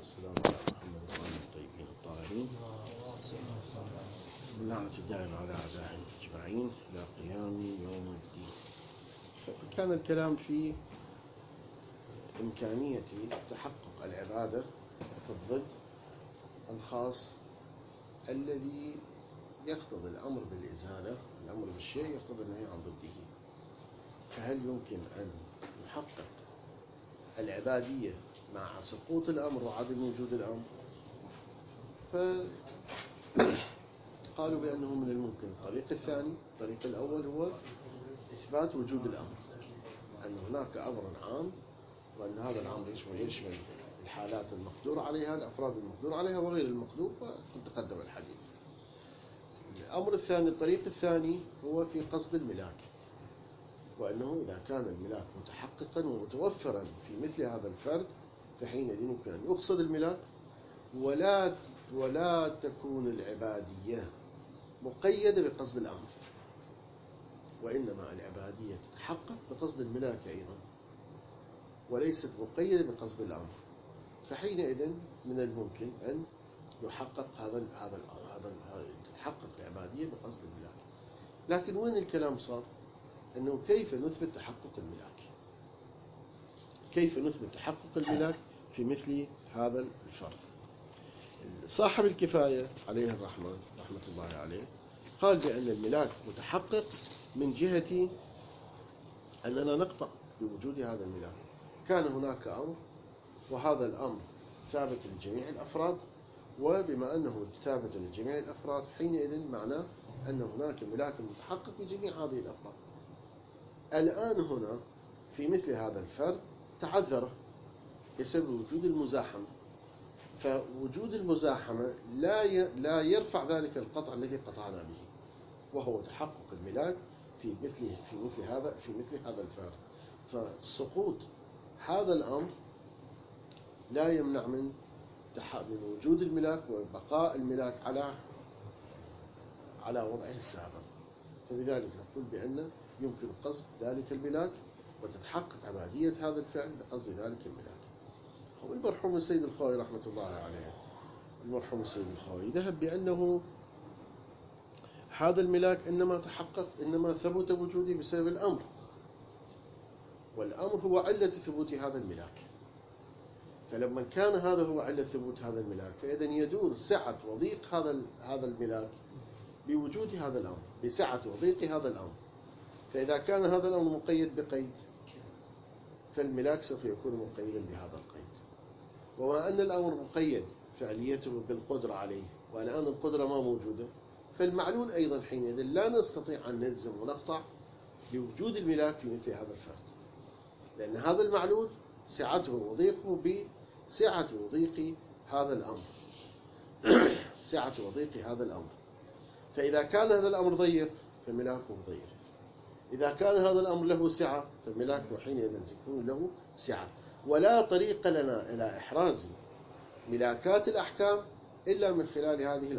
والسلام على محمد وآله الطيبين الطاهرين واللعنة الدائمة على أعدائهم أجمعين إلى قيام يوم الدين. كان الكلام في إمكانية تحقق العبادة في الضد الخاص الذي يقتضي الأمر بالإزالة، الأمر بالشيء يقتضي النهي عن ضده. فهل يمكن أن نحقق العبادية مع سقوط الأمر وعدم وجود الأمر؟ فقالوا بأنه من الممكن. الطريق الثاني، الطريق الأول هو إثبات وجود الأمر، أن هناك أمر عام وأن هذا الأمر يشمل الحالات المقدور عليها، الأفراد المقدور عليها وغير المقدور، وقد تقدم الحديث. الأمر الثاني، الطريق الثاني هو في قصد الملاك، وأنه إذا كان الملاك متحققا ومتوفرا في مثل هذا الفرد فحينئذ يمكن أن يقصد الملاك ولا تكون العبادية مقيدة بقصد الأمر، وإنما العبادية تتحقق بقصد الملاك أيضا وليست مقيدة بقصد الأمر. فحينئذ من الممكن أن يحقق تتحقق العبادية بقصد الملاك. لكن وين الكلام صار؟ أنه كيف نثبت تحقق الملاك؟ كيف نثبت تحقق الملاك في مثل هذا الفرض؟ صاحب الكفاية عليه الرحمة رحمة الله عليه قال بأن الملاك متحقق من جهة أننا نقطع بوجود هذا الملاك. كان هناك أمر وهذا الأمر ثابت لجميع الأفراد، وبما أنه ثابت لجميع الأفراد حينئذ معناه أن هناك ملاك متحقق في جميع هذه الأفراد. الآن هنا في مثل هذا الفرد تعذر بسبب وجود المزاحمة، فوجود المزاحمة لا يرفع ذلك القطع الذي قطعنا به، وهو تحقق الملاك في مثل هذا الفرد. فسقوط هذا الأمر لا يمنع من وجود الملاك وبقاء الملاك على وضعه السابق. فلذلك نقول بأن يمكن قصد ذلك الملاك وتتحقق عبادية هذا الفعل بقصد ذلك الملاك. المرحوم السيد الخوئي رحمة الله عليه، المرحوم السيد الخوئي ذهب بأنه هذا الملاك إنما ثبت وجوده بسبب الأمر، والأمر هو علة ثبوت هذا الملاك. فلما كان هذا هو علة ثبوت هذا الملاك فإذا يدور سعة وضيق هذا الملاك بوجود هذا الأمر، بسعة وضيق هذا الأمر. فإذا كان هذا الأمر مقيد بقيد فالملاك سوف يكون مقيدا بهذا القيد. وما أن الأمر مقيد فعليته بالقدرة عليه، والآن القدرة ما موجودة، فالمعلول أيضا حينئذ لا نستطيع أن نلزم ونقطع بوجود الملاك في مثل هذا الفرد، لأن هذا المعلول سعته وضيقه بسعة وضيق هذا الأمر سعة وضيق هذا الأمر. فإذا كان هذا الأمر ضيق فملاكه ضيق، إذا كان هذا الأمر له سعة فملاكه حينئذ تكون له سعة. ولا طريق لنا إلى إحراز ملاكات الأحكام إلا من خلال هذه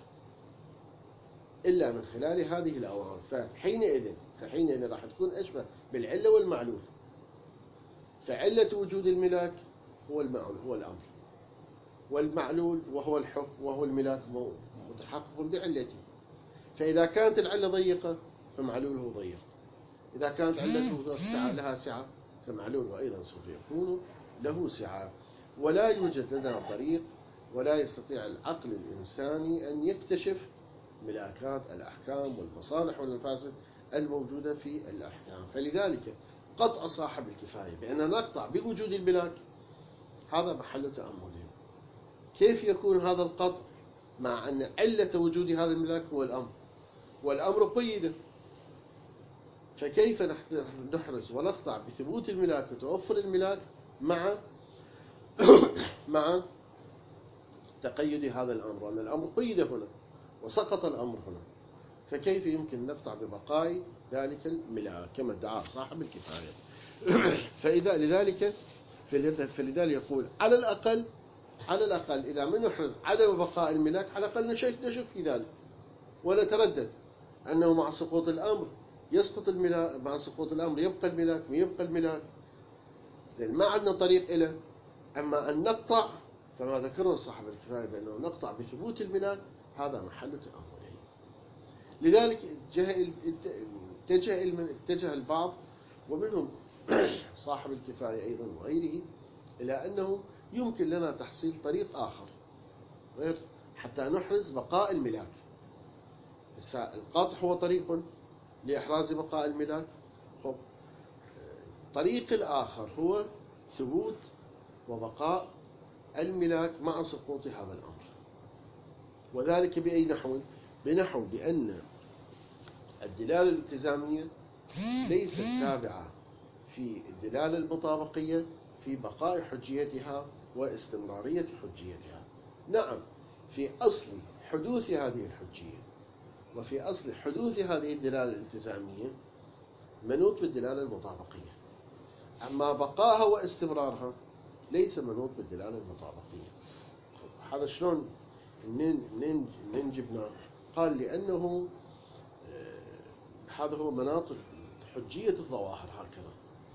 الأوامر، فحينئذ راح تكون أشبه بالعلة والمعلول. فعلة وجود الملاك هو الأمر، والمعلول وهو الحكم وهو الملاك متحقق بعلته. فإذا كانت العلة ضيقة فمعلوله ضيق، إذا كانت علته لها سعة فمعلوله أيضا سوف يكون له سعة. ولا يوجد لنا طريق ولا يستطيع العقل الإنساني أن يكتشف ملاكات الأحكام والمصالح والمفاسد الموجودة في الأحكام. فلذلك قطع صاحب الكفاية بأن نقطع بوجود الملاك هذا محل تأمل. كيف يكون هذا القطع مع أن علة وجود هذا الملاك هو الأمر، والأمر قيد؟ فكيف نحرز ونقطع بثبوت الملاك وتوفر الملاك مع تقيد هذا الأمر، وأن الأمر قيد هنا وسقط الأمر هنا؟ فكيف يمكن نقطع ببقاء ذلك الملاك كما ادعى صاحب الكفاية؟ فلذلك يقول على الأقل إذا من نحرز عدم بقاء الملاك على الأقل نشك في ذلك ونتردد أنه مع سقوط الأمر يسقط الملاك، مع سقوط الأمر يبقى الملاك ويبقى الملاك، لأن ما عندنا طريق إلى. أما أن نقطع فما ذكره صاحب الكفاية بأنه نقطع بثبوت الملاك هذا محل تأمله. لذلك اتجه البعض ومنهم صاحب الكفاية أيضا وغيره إلى أنه يمكن لنا تحصيل طريق آخر غير حتى نحرز بقاء الملاك. القطع هو طريق لإحراز بقاء الملاك. الطريق الآخر هو ثبوت وبقاء الملاك مع سقوط هذا الأمر. وذلك بأي نحو؟ بنحو بأن الدلالة الالتزامية ليست تابعة في الدلالة المطابقية في بقاء حجيتها واستمرارية حجيتها. نعم، في أصل حدوث هذه الحجية وفي أصل حدوث هذه الدلالة الالتزامية منوط بالدلالة المطابقية، أما بقائها واستمرارها ليس منوط بالدلالة المطابقية. هذا شلون منين جبناه؟ قال لأنه هذا هو مناط حجية الظواهر هكذا،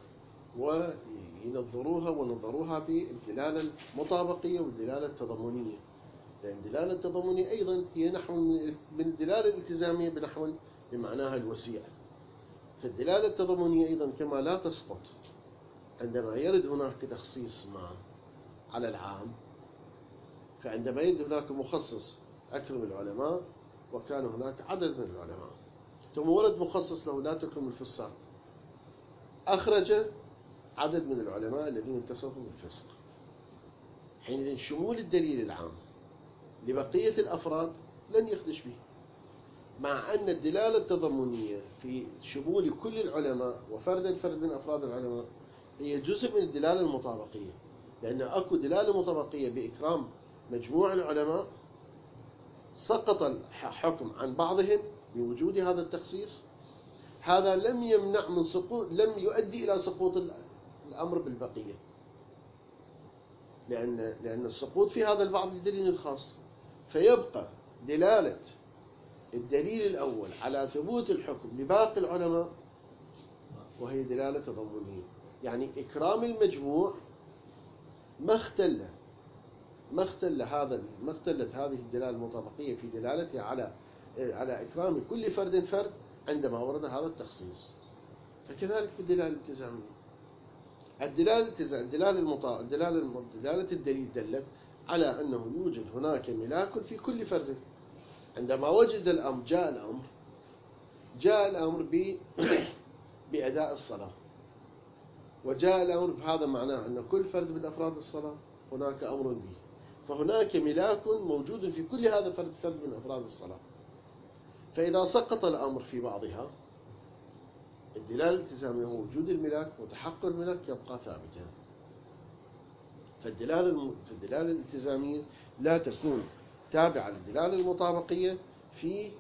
ونظروها بالدلالة المطابقية والدلالة التضمنية، لأن الدلالة التضمنية أيضا هي نحو من الدلالة الالتزامية بنحو بمعناها الوسيع. فالدلالة التضمنية أيضا كما لا تسقط عندما يرد هناك تخصيص ما على العام، فعندما يرد هناك مخصص أكرم العلماء وكان هناك عدد من العلماء، ثم ورد مخصص له لا تكرم الفساق، أخرج عدد من العلماء الذين اتصفوا بالفسق، حينئذ شمول الدليل العام لبقية الأفراد لن يخدش به، مع أن الدلالة التضمنية في شمول كل العلماء وفرد من أفراد العلماء هي جزء من الدلالة المطابقية، لأن أكو دلالة مطابقية بإكرام مجموع العلماء سقط الحكم عن بعضهم بوجود هذا التخصيص. هذا لم يمنع من سقوط، لم يؤدي إلى سقوط الأمر بالبقية، لأن السقوط في هذا البعض لدليل خاص، فيبقى دلالة الدليل الأول على ثبوت الحكم لباقي العلماء وهي دلالة تضمنية، يعني إكرام المجموع ما اختلت هذه الدلالة المطابقية في دلالتها على إكرام كل فرد عندما ورد هذا التخصيص. فكذلك بالدلالة الالتزامية، دلالة الدليل دلت على أنه يوجد هناك ملاك في كل فرد. عندما وجد الأمر جاء الأمر بأداء الصلاة، وجاء الأمر بهذا معناه أن كل فرد من أفراد الصلاة هناك أمر به، فهناك ملاك موجود في كل هذا فرد من أفراد الصلاة. فإذا سقط الأمر في بعضها، الدلالة الالتزامية هو وجود الملاك وتحقق الملاك يبقى ثابتا. فالدلالة الالتزامية لا تكون تابعة للدلالة المطابقية في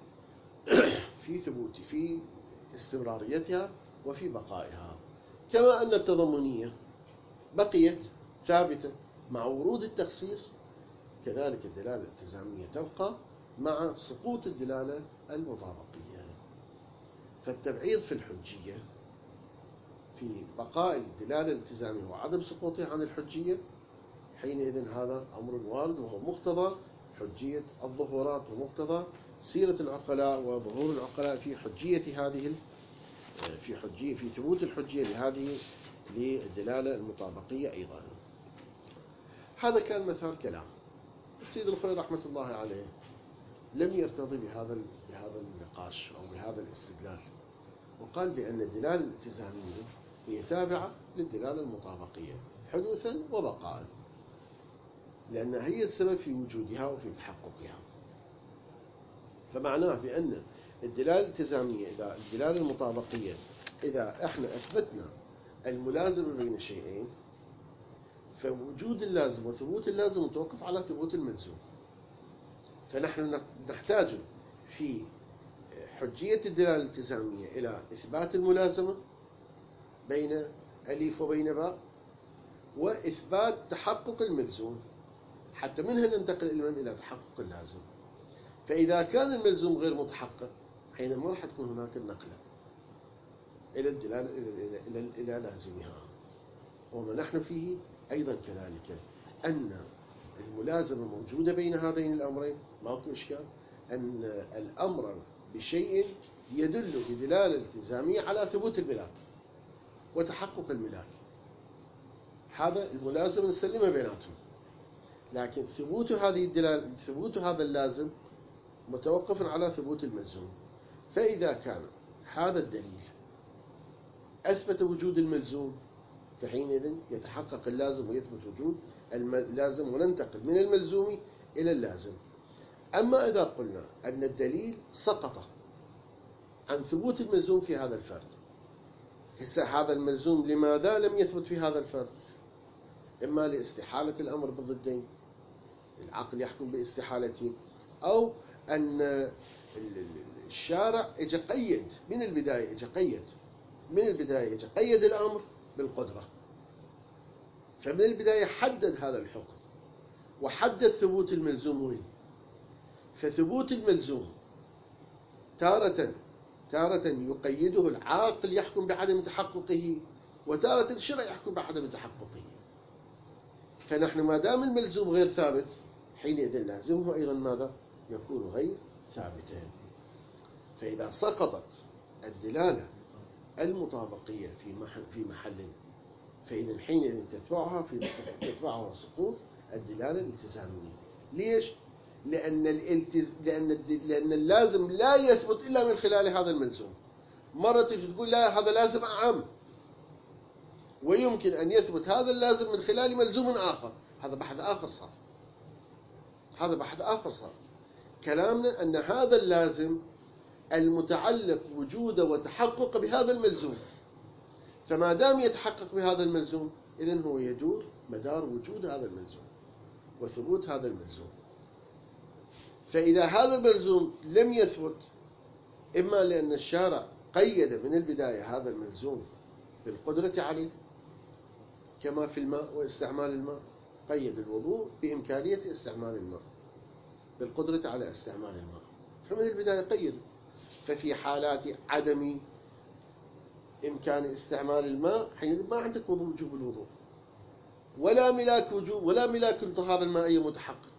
استمراريتها وفي بقائها، كما أن التضمنية بقيت ثابتة مع ورود التخصيص، كذلك الدلالة الالتزامية تبقى مع سقوط الدلالة المطابقية. فالتبعيض في الحجية في بقاء الدلالة الالتزامية وعدم سقوطها عن الحجية، حينئذ هذا أمر وارد وهو مقتضى حجية الظهورات ومقتضى سيرة العقلاء وظهور العقلاء في حجية هذه في ثبوت الحجية للدلالة المطابقية أيضا. هذا كان مثال كلام السيد الخوئي رحمة الله عليه، لم يرتضي بهذا النقاش أو بهذا الاستدلال، وقال بأن الدلالة الالتزامية هي تابعة للدلالة المطابقية حدوثا وبقاء، لأنها هي السبب في وجودها وفي تحققها. فمعناه بأن الدلالة الالتزامية الدلالة المطابقية إذا احنا أثبتنا الملازمة بين شيئين، فوجود اللازم وثبوت اللازم متوقف على ثبوت الملزوم. فنحن نحتاج في حجية الدلالة الالتزامية إلى إثبات الملازمة بين ألف وبين باء، وإثبات تحقق الملزوم، حتى منها ننتقل إلى تحقق اللازم. فإذا كان الملزوم غير متحقق، حينما ما راح تكون هناك النقلة إلى الدلالة إلى لازمها. وما نحن فيه أيضا كذلك، أن الملازمة موجودة بين هذين الأمرين، ماكو إشكال أن الأمر بشيء يدل بدلالة التزامية على ثبوت الملاك وتحقق الملاك، هذا الملازم نسلمه بيناتهم. لكن ثبوت هذه الدلالة، ثبوت هذا اللازم متوقف على ثبوت الملزوم. فإذا كان هذا الدليل أثبت وجود الملزوم، فحينئذ يتحقق اللازم ويثبت وجود اللازم، وننتقل من الملزوم إلى اللازم. أما إذا قلنا أن الدليل سقط عن ثبوت الملزوم في هذا الفرد، هسه هذا الملزوم لماذا لم يثبت في هذا الفرد؟ إما لاستحالة الأمر بالضدين، العقل يحكم باستحالته، أو أن الشارع اجى قيد من البداية، اجى قيد الأمر بالقدرة، فمن البداية حدد هذا الحكم وحدد ثبوت الملزوم وين. فثبوت الملزوم تارة يقيده العاقل يحكم بعدم تحققه، وتارة الشرع يحكم بعدم تحققه. فنحن ما دام الملزوم غير ثابت، حينئذ لازمه أيضا ماذا؟ يكون غير ثابتا. فإذا سقطت الدلالة المطابقية في محل، فإذا حينئذ تتبعها سقوط الدلالة الالتزامية. ليش؟ لأن اللازم لا يثبت إلا من خلال هذا الملزوم. مرة تقول لا هذا لازم أعم، ويمكن أن يثبت هذا اللازم من خلال ملزوم آخر، هذا بحث آخر صار. كلامنا أن هذا اللازم المتعلق وجوده وتحقق بهذا الملزوم، فما دام يتحقق بهذا الملزوم، إذن هو يدور مدار وجود هذا الملزوم وثبوت هذا الملزوم. فإذا هذا الملزوم لم يثبت، إما لأن الشارع قيد من البداية هذا الملزوم بالقدرة عليه، كما في الماء واستعمال الماء، قيد الوضوء بإمكانية استعمال الماء، بالقدرة على استعمال الماء، فمن البداية قيد. ففي حالات عدم إمكان استعمال الماء، حينئذ ما عندك وجوب الوضوء، ولا ملاك الطهارة المائية متحقق.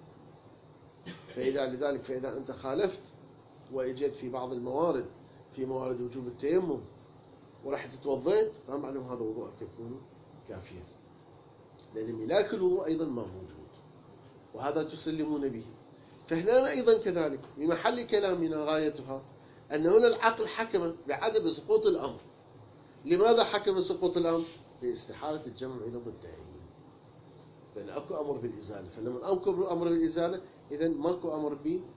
فإذا أنت خالفت وإجيت في بعض الموارد، في موارد وجوب التيمم، ورحت توضيت، فهم معلوم هذا وضوءك يكون كافيا، لأن ملاك الوضوء أيضا ما موجود، وهذا تسلمون به. فهنا أيضا كذلك بمحل كلامنا غايتها أن هنا العقل حكم بعدم سقوط الأمر. لماذا حكم بسقوط الأمر؟ باستحالة الجمع بين ضدين، لأن أكو أمر بالإزالة. فلما أنكر أمر بالإزالة، إذن ماكو أمر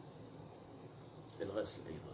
بالغسل أيضا،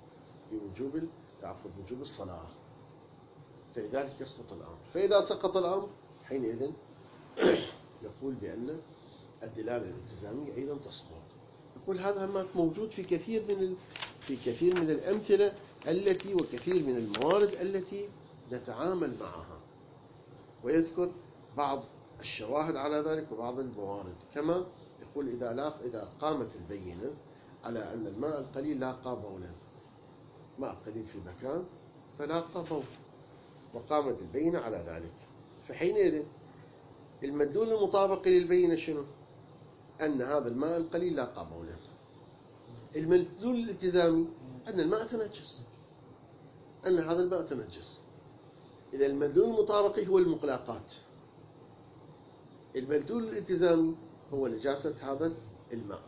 بوجوب الصلاة، فلذلك يسقط الأمر. فإذا سقط الأمر، حينئذ يقول بأن الدلالة الالتزامية أيضا تسقط. يقول هذا ما موجود في كثير من الأمثلة وكثير من الموارد التي نتعامل معها، ويذكر بعض الشواهد على ذلك وبعض الموارد. كما يقول إذا قامت البينة على أن الماء القليل لاقى بولا، ماء قليل في مكان فلاقى بول، وقامت البينة على ذلك، فحينئذ المدلول المطابق للبينة شنو؟ أن هذا الماء القليل لاقى بولا. المدلول الالتزامي أن الماء تنجس، أن هذا الماء تنجس. إذا المدلول المطابق هو المقلاقات، المدلول الالتزامي هو نجاسة هذا الماء.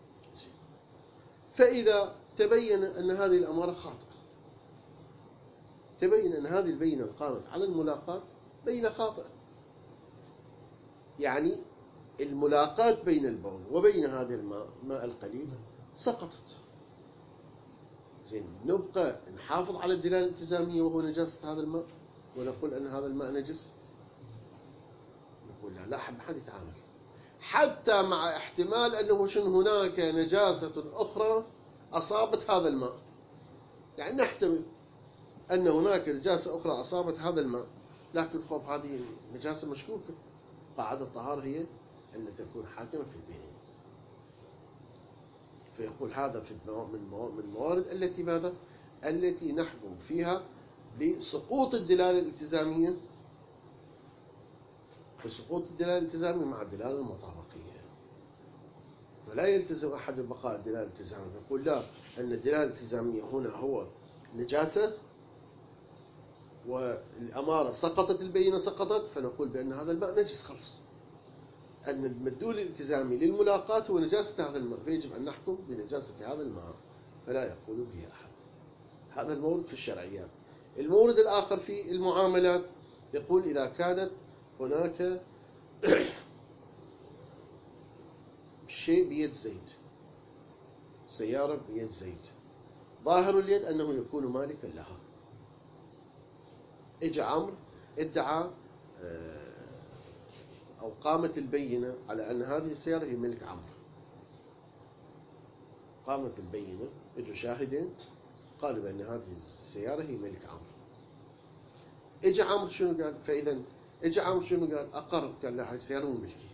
فإذا تبين أن هذه الأمارة خاطئة، تبين أن هذه البينة القامت على الملاقات بينة خاطئة، يعني الملاقات بين البول وبين هذا الماء القليل سقطت. زين، نبقى نحافظ على الدلالة الالتزامية وهو نجاسة هذا الماء، ونقول أن هذا الماء نجس؟ نقول لا حد يتعامل، حتى مع احتمال أنه هناك نجاسة أخرى أصابت هذا الماء. يعني نحتمل أن هناك نجاسة أخرى أصابت هذا الماء، لكن هذه نجاسة مشكوكة. قاعدة الطهارة هي أن تكون حاكمة في البينين. فيقول هذا من الموارد التي ماذا؟ التي نحكم فيها بسقوط الدلالة الالتزامية، مع الدلالة المطابقية. ولا يلتزم أحد ببقاء الدلالة الالتزامية، يقول لا، أن الدلالة الالتزامية هنا هو نجاسة والأمارة سقطت، البينة سقطت، فنقول بأن هذا الماء نجس خلص، أن المدلول الالتزامي للملاقاة هو نجاسة هذا الماء، فيجب أن نحكم بنجاسة هذا الماء، فلا يقول به أحد. هذا المورد في الشرعيات. المورد الآخر في المعاملات يقول إذا كانت هناك شيء بيد زيد، سيارة بيد زيد، ظاهر اليد أنه يكون مالكا لها، إجا عمرو ادعى أو قامت البينة على أن هذه السيارة هي ملك عمرو، قامت البينة، اجوا شاهدين قالوا بأن هذه السيارة هي ملك عمرو. اجى عمرو شنو قال؟ فإذا اجى عمرو شنو قال؟ أقر، قال لا، هذه السيارة مو ملكي،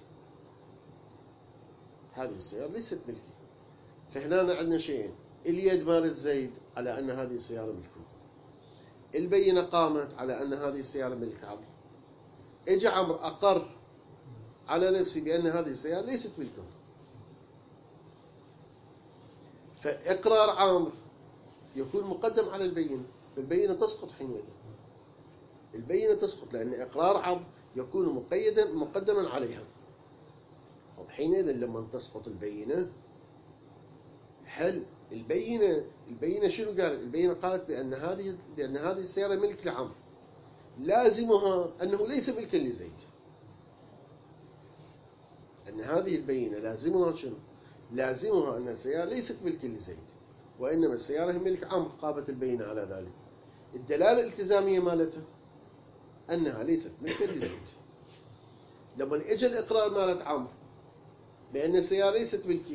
هذه السيارة ليست ملكي. فهنا عندنا شيئين، اليد مالت زيد على أن هذه السيارة ملكه، البينة قامت على أن هذه السيارة ملك عمرو. اجى عمرو أقر على نفسه بأن هذه السيارة ليست ملكه، فإقرار عمرو يكون مقدم على البينة، فالبينة تسقط حينئذ، البينة تسقط، لأن إقرار عمرو يكون مقدما عليها. حينئذ لما تسقط البينة، هل البينة شنو قالت؟ البينة قالت بأن هذه السيارة ملك لعمرو، لازمها أنه ليس ملكا لزيد، أن هذه البينة لازمها شنو؟ لازمها أن السيارة ليست ملكا لزيد، وإنما السيارة هي ملك عمرو، قامت البينة على ذلك. الدلالة الالتزامية مالتها أنها ليست ملكا لزيد. لما اجى الإقرار مالت عمرو بأن السيارة ليست ملكي،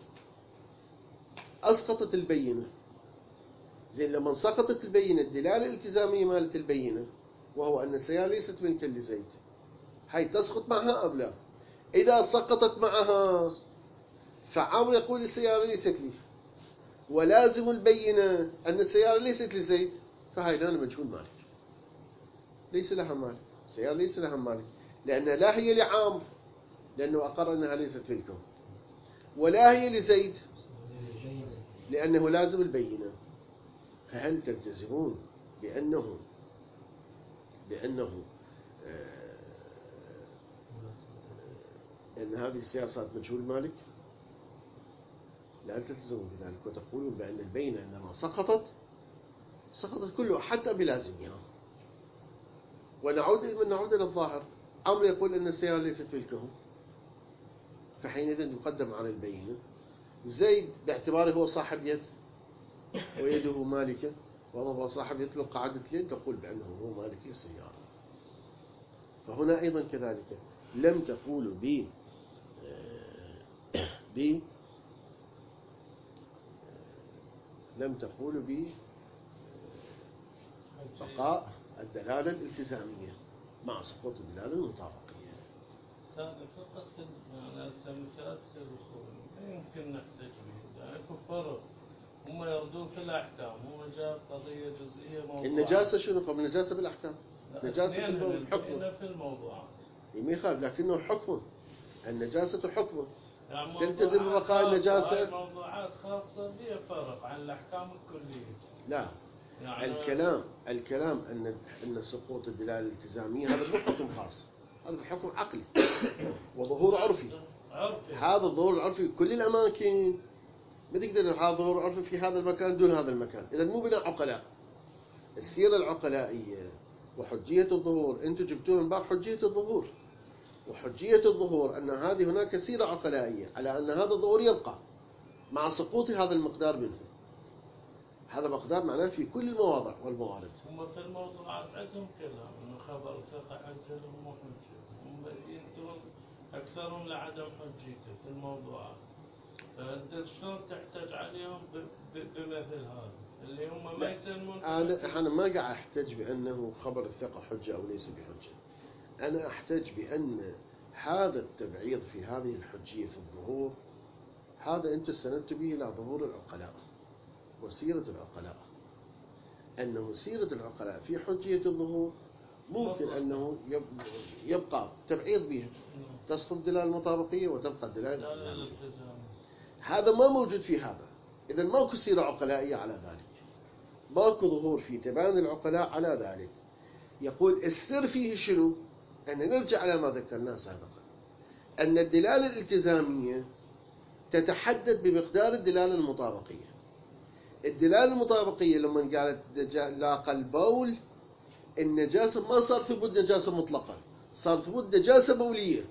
أسقطت البينة. زين، لما سقطت البينة، الدلالة الالتزامية مالت البينة وهو أن السيارة ليست ملكا لزيد، هاي تسقط معها أم لا؟ إذا سقطت معها فعمرو يقول السيارة ليست لي، ولازم البينة أن السيارة ليست لزيد، فهاي لنا مجهول مالك، ليس لها مالك، السيارة ليس لها مالك، لأنها لا هي لعمرو لأنه أقر أنها ليست ملكه، ولا هي لزيد لأنه لازم البينة. فهل تلتزمون بأنه أن هذه السيارة صارت مجهول مالك؟ لا تلتزمون بذلك، وتقولون بأن البينة عندما سقطت كله حتى بلازمها. ونعود إلى الظاهر، عمرو يقول أن السيارة ليست ملكه، فحينئذ يقدم على البينة. زيد باعتباره هو صاحب يد ويده مالكة، وهو صاحب يد قاعدة اليد، يقول بأنه هو مالك للسيارة. فهنا أيضا كذلك لم تقولوا بقاء الدلالة الالتزامية مع سقوط الدلالة المطابقية. فقط يعني مثال سير الخروج يمكن نحتاج به، يعني فرق هم يردون في الأحكام، هو جاب قضية جزئية موضوعات. النجاسة شنو؟ قبل النجاسة بالأحكام، نجاسة الحكم في الموضوعات ما يخالف، لكنه حكم، النجاسة حكم، يعني تلتزم ببقاء النجاسة. هاي موضوعات خاصة بها فرق عن الأحكام الكلية. لا، يعني الكلام أن سقوط الدلالة الالتزامية هذا مو حكم خاص، هذا حكم عقلي وظهور عرفي. هذا الظهور العرفي كل الأماكن، ما تقدر هذا الظهور العرفي في هذا المكان دون هذا المكان، إذا مو بناء عقلاء. السيرة العقلائية وحجية الظهور أنتم جبتوه من باب حجية الظهور، وحجية الظهور أن هذه هناك سيرة عقلائية على أن هذا الظهور يبقى مع سقوط هذا المقدار منه. هذا مقدار معناه في كل المواضع والموارد. هم في الموضوعات عندهم كلام انه خبر الثقة حجة مو حجة، هم ينتون اكثرهم لعدم حجيته في الموضوعات. فانت شلون تحتاج عليهم بمثل هذا اللي هم ما يسلمون؟ انا ما قاعد احتج بانه خبر الثقة حجة او ليس بحجة، انا احتج بان هذا التبعيض في هذه الحجية في الظهور، هذا انت استندت به الى ظهور العقلاء وسيرة العقلاء، أنه سيرة العقلاء في حجية الظهور ممكن أنه يبقى تبعيض بها، تسقط الدلالة المطابقية وتبقى الدلالة الالتزامية. هذا ما موجود في هذا. إذا ماكو سيرة عقلائية على ذلك، ماكو ظهور في تبان العقلاء على ذلك. يقول السر فيه شنو؟ أن نرجع على ما ذكرناه سابقا، أن الدلالة الالتزامية تتحدد بمقدار الدلالة المطابقية. الدلالة المطابقية لما قالت لاقى البول النجاسة، ما صار ثبوت نجاسة مطلقة، صار ثبوت نجاسة بولية.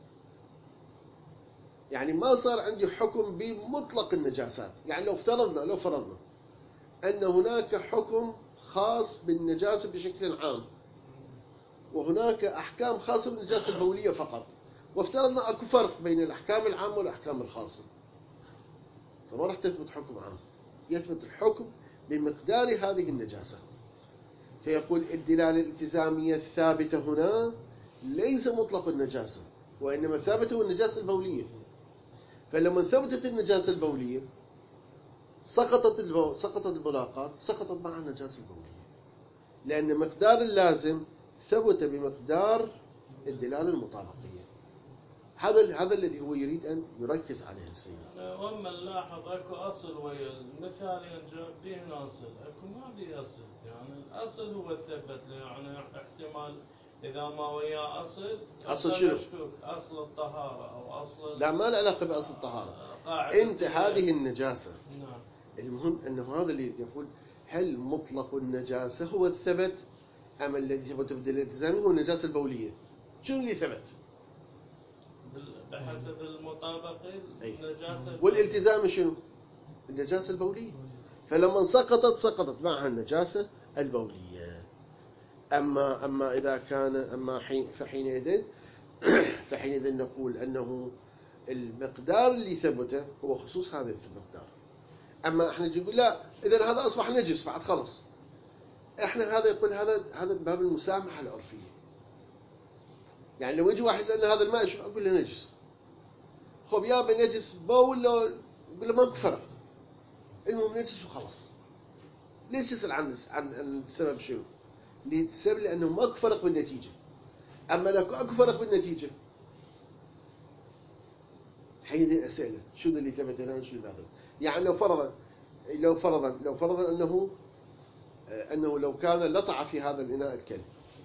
يعني ما صار عندي حكم بمطلق النجاسات. يعني لو فرضنا أن هناك حكم خاص بالنجاسة بشكل عام، وهناك أحكام خاصة بالنجاسة البولية فقط، وافترضنا أكو فرق بين الأحكام العامة والأحكام الخاصة، فما راح تثبت حكم عام، يثبت الحكم بمقدار هذه النجاسة. فيقول الدلالة الالتزامية الثابتة هنا ليس مطلق النجاسة، وإنما ثابته هو النجاسة البولية. فلما ثبتت النجاسة البولية سقطت الملاقات، سقطت معها النجاسة البولية، لأن مقدار اللازم ثبت بمقدار الدلالة المطابقية. هذا الذي هو يريد أن يركز عليه السيد. وما نلاحظ اكو اصل ويا المثال ينجاب به اصل، اكو ما بي اصل. يعني الاصل هو الثبت، يعني احتمال اذا ما وياه اصل شنو؟ مشكوك، اصل الطهاره او اصل لا، ما له علاقه باصل الطهاره. انت هذه النجاسه، نعم. المهم انه هذا اللي يقول هل مطلق النجاسه هو الثبت، ام الذي ثبت بالدليل الالتزامي هو النجاسه البوليه؟ شنو اللي ثبت؟ بحسب المطابقه النجاسه والالتزام شنو؟ النجاسه البوليه. فلما سقطت معها النجاسه البوليه. اما اذا كان فحينئذ نقول انه المقدار اللي ثبته هو خصوص هذا المقدار. اما احنا نقول لا، اذا هذا اصبح نجس بعد خلص. احنا هذا يقول هذا باب المسامحه العرفيه. يعني لو يجي واحد يسالني هذا الماء شو، اقول له نجس. خب يابا نجس بول، اقول له ماكو فرق، المهم نجس وخلاص. ليش تسال عن السبب شنو؟ السبب لانه ماكو فرق بالنتيجه. اما لو اكو فرق بالنتيجه، حينئذ اساله شنو اللي ثبت هنا وشنو هذا. يعني لو فرضا انه لو كان لطع في هذا الاناء الكلب،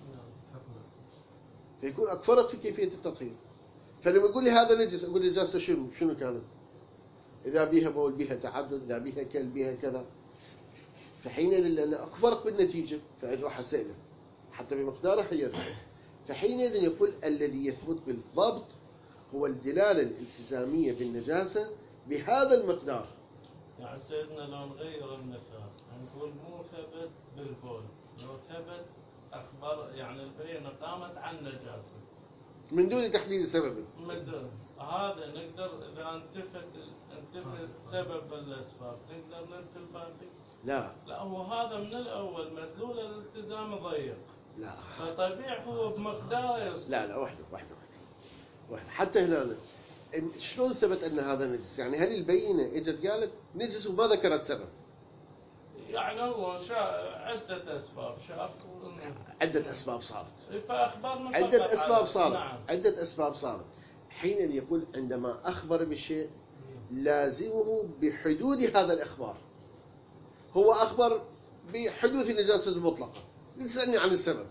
فيكون اكو فرق في كيفيه التطهير. فلما يقول لي هذا نجس، اقول له نجاسه شنو كانت؟ اذا بيها بول، بيها تعدد، اذا بيها كلب، بيها كذا. فحينئذ لان اكو فرق بالنتيجه، فاروح اساله حتى بمقداره يثبت. فحينئذ يقول الذي يثبت بالضبط هو الدلاله الالتزاميه بالنجاسه بهذا المقدار. يعني سيدنا لو نغير المثال نقول مو ثبت بالبول، لو ثبت اخبار يعني البينه قامت عن نجاسه من دون تحديد سبب. من دون هذا نقدر اذا انتفت سبب الاسباب نقدر ننفي الباقي؟ لا هو هذا من الاول مدلول الالتزام ضيق. لا فطبيعي هو بمقداره يصير. لا واحده. حتى هنا شلون ثبت ان هذا نجس؟ يعني هل البينه اجت قالت نجس وما ذكرت سبب؟ يعني هو عدة أسباب شاف عدة أسباب صارت. فأخبرنا عدة أسباب صارت. حين يقول عندما أخبر بشيء لازمه بحدود هذا الإخبار. هو أخبر بحدوث النجاسة المطلقة، يسألني عن السبب،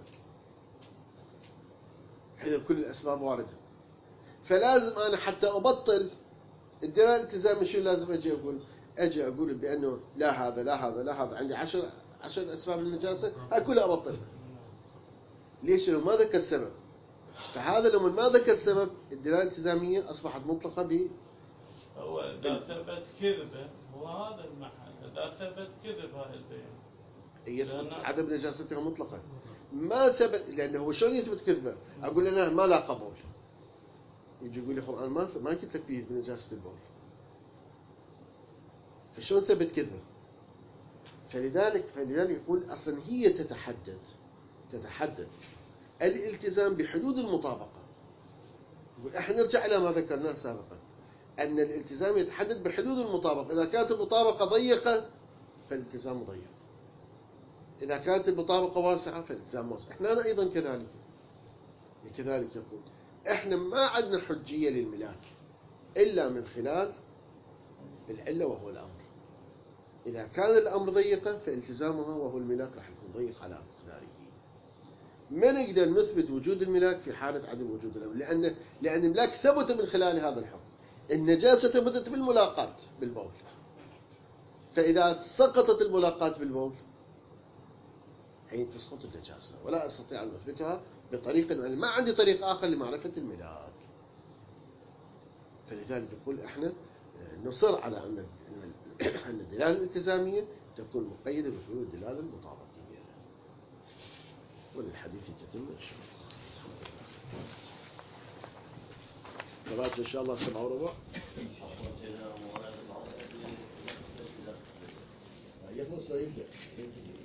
حين كل الأسباب واردة. فلازم أنا حتى أبطل الدلالة الالتزامية شو لازم أجي أقول بأنه لا هذا عندي 10 أسباب للنجاسة، هاي كلها أبطلها. ليش؟ لو ما ذكر سبب. فهذا لما ما ذكر سبب الدلالة الالتزامية أصبحت مطلقة هو إذا ثبت كذبه وهذا المحل، إذا ثبت كذب هاي البيان يثبت عدم نجاستها مطلقة. ما ثبت، لأنه هو شلون يثبت كذبه؟ أقول له ما لا قبول، يجي يقول لي خب أنا ما قلت لك فيه بنجاسة البول، فشلون ثبت كذبه؟ فلذلك يقول أصلا هي تتحدد الالتزام بحدود المطابقة. يقول احنا نرجع إلى ما ذكرناه سابقا، أن الالتزام يتحدد بحدود المطابقة. إذا كانت المطابقة ضيقة فالالتزام ضيق، إذا كانت المطابقة واسعة فالالتزام واسع. احنا أيضا كذلك يقول احنا ما عندنا حجية للملاك إلا من خلال العلة وهو الأمر. إذا كان الأمر ضيقا فالتزامها وهو الملاك راح يكون ضيق على مقداره. ما نقدر نثبت وجود الملاك في حالة عدم وجود الأمر، لأن الملاك ثبت من خلال هذا الحكم. النجاسة ثبتت بالملاقاة بالبول، فإذا سقطت الملاقاة بالبول حين تسقط النجاسة، ولا أستطيع أن أثبتها بطريقة، ما عندي طريق آخر لمعرفة الملاك. فلذلك يقول إحنا نصر على أن الدلالة الالتزامية تكون مقيدة بحدود الدلالة المطابقية. وللحديث تتم إن شاء الله. إن شاء الله 7:15. يخلص لا يبدأ.